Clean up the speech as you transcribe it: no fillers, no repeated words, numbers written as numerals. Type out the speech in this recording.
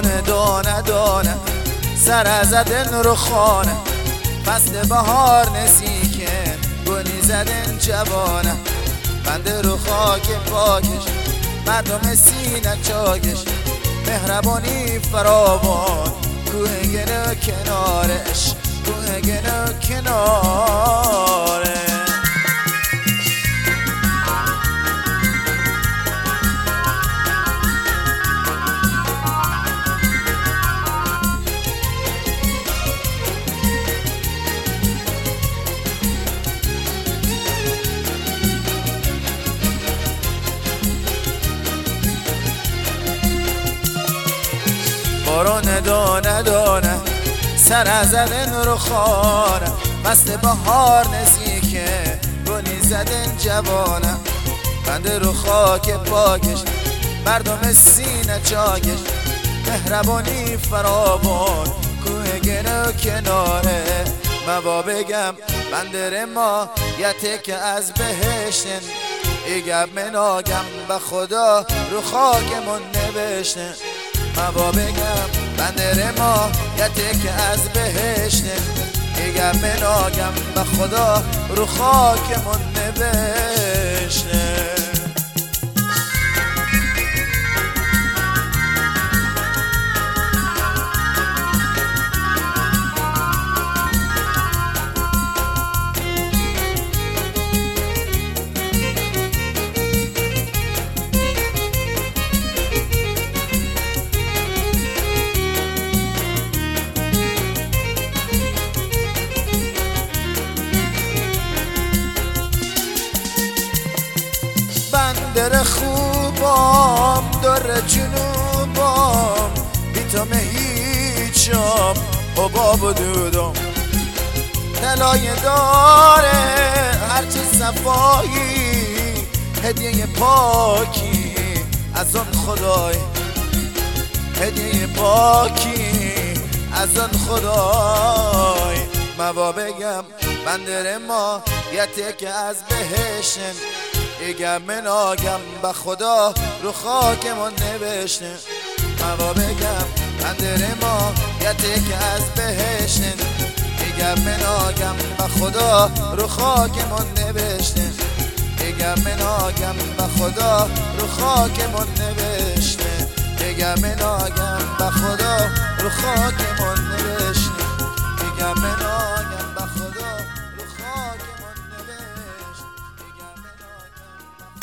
بارون دانه دانه سر زدن رو خانه، فصل بهار نزیکن گلی زدن جوانه. بنده رو خاک پاکش مردم سینه چاکش، مهربانی فراوان کوه گنه کنارش، کوه گنه کناره. بارون دانه دانه سر زدن رو خانه، فصل بهار نزیکه گلی زدن جوانه. بنده رو خاک پاکش مردم سینه چاکش، مهربانی فراوان کوه گنه کناره. موا بگم بنده ما یتک از بهشتن، ایگم مناگم به خدا رو خاکمون نوشتن. موا بگم بنده ما یتک از بهشتن، ایگم مناگم به خدا رو خاکمون نوشتن. بندر خوبام در جنوبام، بی تو هیچم حباب و دودم. طلای داره هرچی صفایی، هدیه پاکی از آن خدای، هدیه پاکی از آن خدای. موا بگم بندر ما یتک از بهشتن، ایگم مناگم به خدا رو خاکمون نوشتن. موا بگم بندر ما یتک از بهشتن، ایگم مناگم به خدا رو خاکمون نوشتن. ایگم مناگم به خدا رو خاکمون نوشتن. ایگم مناگم به خدا رو خاکمون نوشتن.